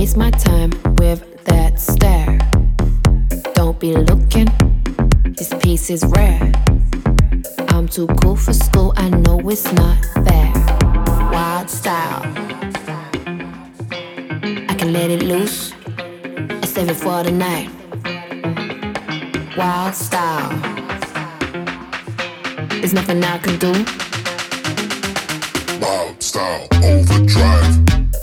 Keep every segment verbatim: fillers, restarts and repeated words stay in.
waste my time with that stare. Don't be looking, this piece is rare. I'm too cool for school, I know it's not fair. Wild style, I can let it loose or save it for the night. Wild style, there's nothing I can do. Wild style, overdrive.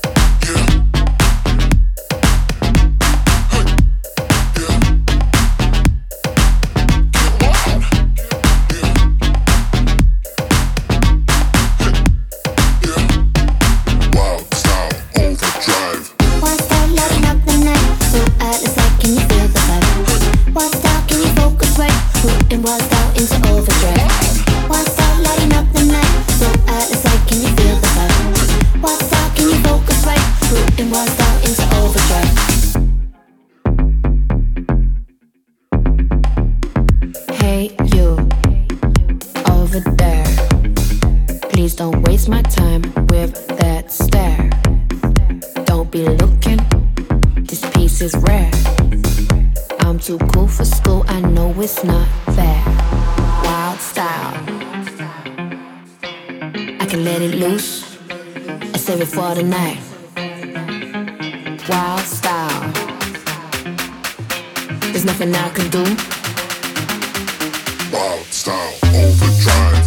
For the night, wild style. There's nothing I can do. Wild style, overdrive.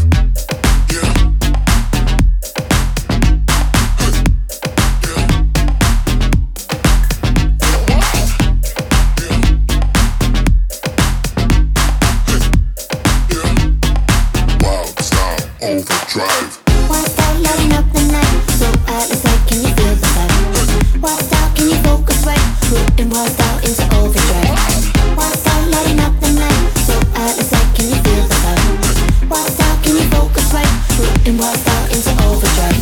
Wild style, overdrive. Wild style, lighting up the night. So Atlas like, can you feel the vibe? Wild style, can you focus right? Putting wild style into overdrive. Wild style, lighting up the night. So Atlas like, can you feel the vibe? Wild style, can you focus right? Putting wild style into overdrive.